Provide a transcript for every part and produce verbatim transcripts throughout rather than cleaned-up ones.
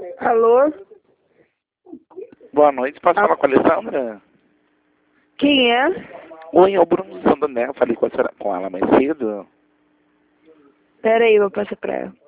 Alô? Boa noite, posso Ah. falar com a Alessandra? Quem é? Oi, é o Bruno do Santander, eu falei com, a senhora, com ela mais cedo. Pera aí, eu vou passar pra ela.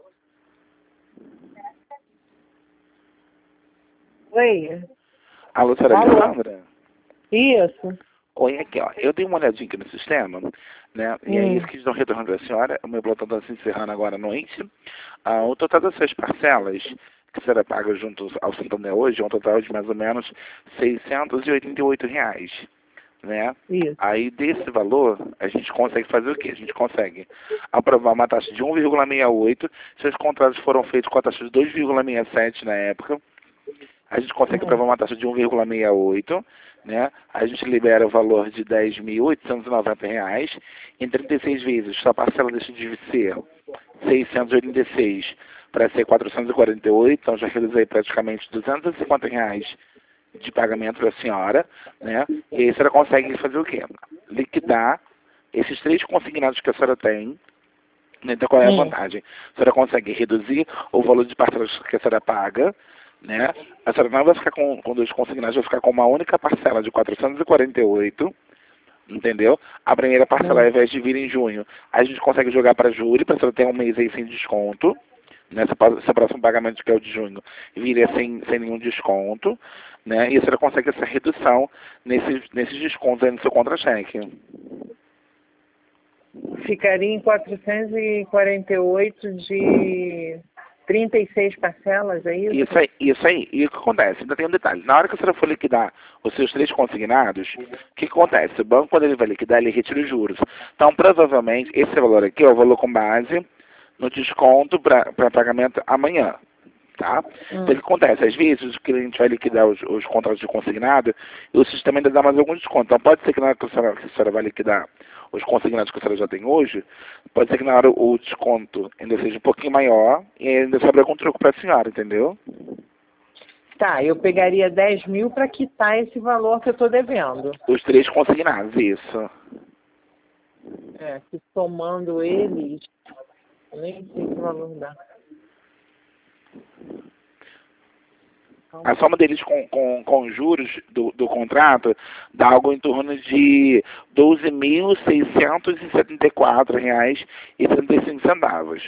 Oi. Alô, senhora Alô? Alessandra? Isso. Oi, aqui, ó, eu dei uma olhadinha aqui no sistema, né, e é Hum. isso que estão retornando da senhora, o meu plantão está se encerrando agora à noite. Ah, o total das suas parcelas, que a senhora paga junto ao Santander hoje, é um total de mais ou menos seiscentos e oitenta e oito reais. Né? Isso. Aí desse valor, a gente consegue fazer o quê? A gente consegue aprovar uma taxa de um vírgula sessenta e oito, se os contratos foram feitos com a taxa de dois vírgula sessenta e sete na época, a gente consegue Hum. aprovar uma taxa de um vírgula sessenta e oito, né? A gente libera o valor de dez mil oitocentos e noventa reais, em trinta e seis vezes, sua parcela deixa de ser seiscentos e oitenta e seis para ser quatrocentos e quarenta e oito, então já reduzei praticamente duzentos e cinquenta reais de pagamento para a senhora, né? E aí a senhora consegue fazer o quê? Liquidar esses três consignados que a senhora tem, né? Então qual é a Hum. vantagem? A senhora consegue reduzir o valor de parcelas que a senhora paga, né? A senhora não vai ficar com, com dois consignados, vai ficar com uma única parcela de quatrocentos e quarenta e oito, entendeu? A primeira parcela, Hum. ao invés de vir em junho, a gente consegue jogar para julho, para a senhora ter um mês aí sem desconto. Nessa esse próximo pagamento, que é o de junho, viria sem, sem nenhum desconto, né? E a senhora consegue essa redução nesses, nesses descontos aí no seu contra-cheque. Ficaria em quatrocentos e quarenta e oito de trinta e seis parcelas, é isso? Isso aí, isso aí. E o que acontece? Ainda tem um detalhe. Na hora que a senhora for liquidar os seus três consignados, o que acontece? O banco, quando ele vai liquidar, ele retira os juros. Então, provavelmente, esse valor aqui é o valor com base no desconto para pagamento amanhã. Tá? Hum. Então, o que acontece? Às vezes, o cliente vai liquidar os, os contratos de consignado e o sistema ainda dá mais algum desconto. Então, pode ser que na hora que a senhora, que a senhora vai liquidar os consignados que a senhora já tem hoje, pode ser que na hora o desconto ainda seja um pouquinho maior e ainda sobra algum troco para a senhora, entendeu? Tá, eu pegaria dez mil para quitar esse valor que eu estou devendo. Os três consignados, isso. É, que somando eles, eu nem sei que valor dá. A soma deles com, com, com os juros do, do contrato dá algo em torno de doze mil seiscentos e setenta e quatro reais e trinta e cinco centavos.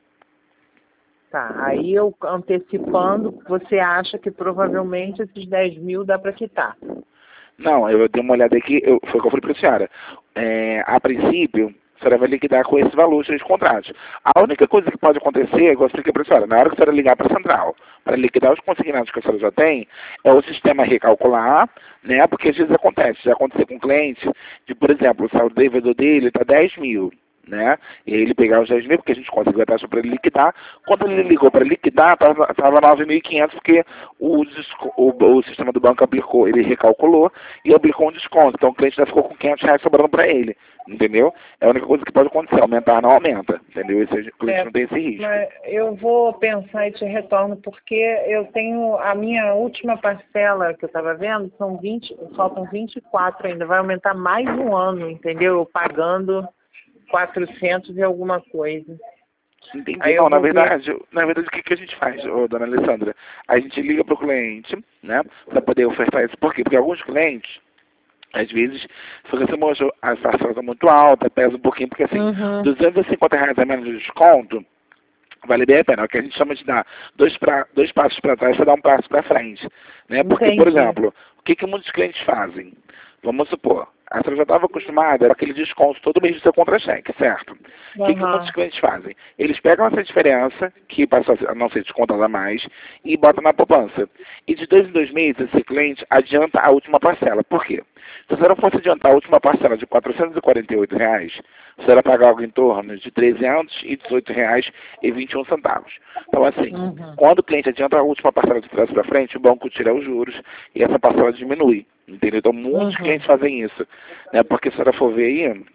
Tá, aí eu antecipando, você acha que provavelmente esses dez mil dá para quitar? Não, eu dei uma olhada aqui, eu, foi o que eu falei para a senhora. É, a princípio, a senhora vai liquidar com esse valor os três contratos. A única coisa que pode acontecer, igual eu expliquei para a senhora, na hora que a senhora ligar para a central, para liquidar os consignados que a senhora já tem, é o sistema recalcular, né? Porque às vezes acontece, já aconteceu com um cliente, de, por exemplo, o saldo devedor dele está dez mil. Né? E aí ele pegar os dez mil, porque a gente conseguiu a taxa para ele liquidar. Quando ele ligou para liquidar, estava nove mil e quinhentos, porque o, o, o sistema do banco aplicou, ele recalculou e aplicou um desconto. Então o cliente já ficou com quinhentos reais sobrando para ele, entendeu? É a única coisa que pode acontecer, aumentar não aumenta, entendeu? Esse, o cliente É, não tem esse risco. mas eu vou pensar e te retorno, porque eu tenho a minha última parcela que eu estava vendo, são vinte, faltam vinte e quatro ainda, vai aumentar mais um ano, entendeu? Eu pagando quatrocentos e alguma coisa. Entendi. Aí Não, eu na vou ver. verdade, na verdade, o que, que a gente faz, ô, dona Alessandra? A gente liga para o cliente, né, para poder ofertar isso. Por quê? Porque alguns clientes, às vezes, fica assim, moça, as parcelas estão muito altas, pesa um pouquinho, porque assim, Uhum. duzentos e cinquenta reais a menos de desconto, vale bem a pena. É o que a gente chama de dar dois, pra, dois passos para trás para dar um passo para frente. Né? Porque, por Entendi. exemplo, o que, que muitos clientes fazem? Vamos supor, a senhora já estava acostumada com aquele desconto todo mês do seu contra-cheque, certo? O que, que Uhum. muitos clientes fazem? Eles pegam essa diferença, que passa a não ser descontada mais, e botam na poupança. E de dois em dois meses, esse cliente adianta a última parcela. Por quê? Se a senhora fosse adiantar a última parcela de quatrocentos e quarenta e oito reais, a senhora paga algo em torno de trezentos e dezoito reais e vinte e um centavos. Então, assim, Uhum. quando o cliente adianta a última parcela de trás para frente, o banco tira os juros e essa parcela diminui. Entendeu? Então, muitos Uhum. clientes fazem isso. Né? Porque se a senhora for ver aí...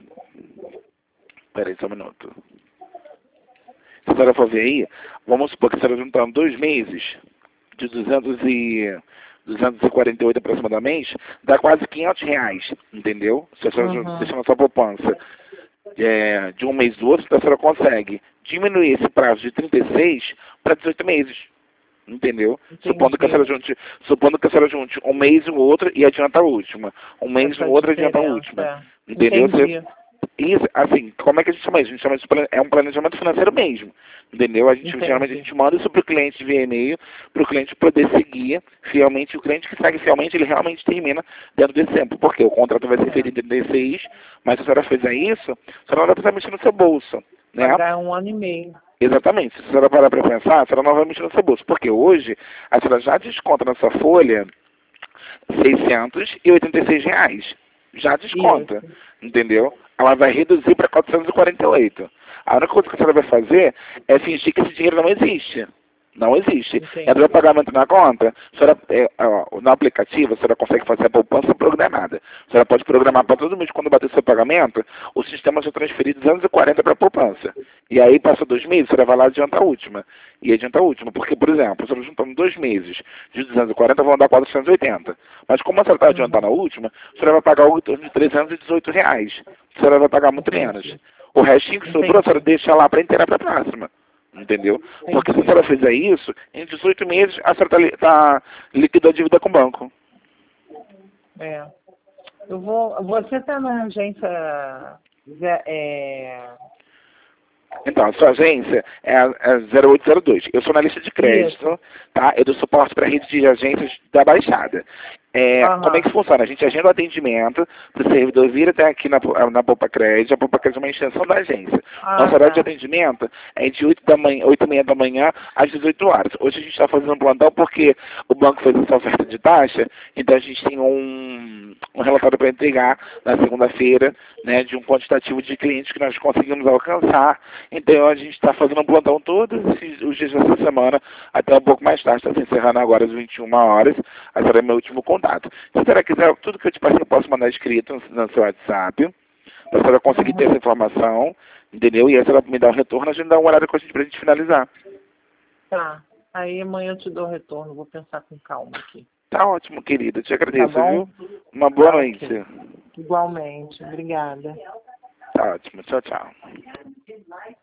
Peraí, só um minuto. Se a senhora for ver aí, vamos supor que a senhora juntando dois meses de duzentos e... duzentos e quarenta e oito aproximadamente, dá quase quinhentos reais, entendeu? Se a senhora Uhum. deixa na sua poupança é, de um mês do outro, então a senhora consegue diminuir esse prazo de trinta e seis para dezoito meses. Entendeu? Entendi. Supondo que a senhora junte, supondo que a senhora junte um mês e o outro e adianta a última. Um mês e Essa o outro e adianta a diferença. última. Entendeu? Entendi. Você, isso, assim, como é que a gente chama isso? A gente chama isso de plane- é um planejamento financeiro mesmo. Entendeu? A gente Entendi. geralmente a gente manda isso para o cliente via e-mail, para o cliente poder seguir fielmente. O cliente que segue fielmente, ele realmente termina dentro desse tempo. Porque o contrato vai ser É. feito em trinta e seis, mas se a senhora fizer isso, a senhora não vai precisar mexer no seu bolso. Né? Pagar um ano e meio. Exatamente. Se a senhora parar para pensar, a senhora não vai mexer no seu bolso. Porque hoje, a senhora já desconta na sua folha seiscentos e oitenta e seis reais. Já desconta. Isso. Entendeu? Ela vai reduzir para quatrocentos e quarenta e oito. A única coisa que a senhora vai fazer é fingir que esse dinheiro não existe. Não existe. Entendi. Entra o pagamento na conta, a senhora, é, ó, no aplicativo, a senhora consegue fazer a poupança programada. A senhora pode programar para todo mês, quando bater seu pagamento, o sistema já transferir duzentos e quarenta para a poupança. E aí, passa dois meses, a senhora vai lá e adianta a última. E adianta a última, porque, por exemplo, a senhora juntando dois meses de duzentos e quarenta, vão dar quatrocentos e oitenta. Mas como a senhora está adiantando a última, a senhora vai pagar algo em torno de trezentos e dezoito reais. A senhora vai pagar muito menos. O restinho que sobrou, a senhora deixa lá para inteirar para a próxima. Entendeu? Porque se a senhora fizer isso, em dezoito meses a senhora tá, li- tá liquidando a dívida com o banco. É. Eu vou. Você está na agência. Zé- É... Então, a sua agência é a, a zero oito zero dois. Eu sou na lista de crédito, Isso. tá? Eu dou suporte para a rede de agências da Baixada. É, Aham. como é que funciona? A gente agenda o atendimento para o servidor vir até aqui na, na Poupa Crédito. A Poupa Crédito é uma extensão da agência. Ah, Nosso horário de tá. atendimento é de oito da manhã, oito e meia da manhã às dezoito horas. Hoje a gente está fazendo um plantão porque o banco fez essa oferta de taxa, então a gente tem um, um relatório para entregar na segunda-feira, né, de um quantitativo de clientes que nós conseguimos alcançar. Então a gente está fazendo um plantão todos esses, os dias dessa semana, até um pouco mais tarde, está se encerrando agora às vinte e uma horas. Esse será meu último contato. Se a senhora quiser, tudo que eu te passei eu posso mandar escrito no, no seu WhatsApp, para a senhora conseguir ter essa informação, entendeu? E aí a senhora me dá um retorno, a gente dá um horário com a gente para a gente finalizar. Tá. Aí amanhã eu te dou o retorno. Vou pensar com calma aqui. Tá ótimo, querida. Te Tá agradeço, bom? viu? Uma boa Tá, noite. ok. Igualmente. Obrigada. Tá ótimo. Tchau, tchau.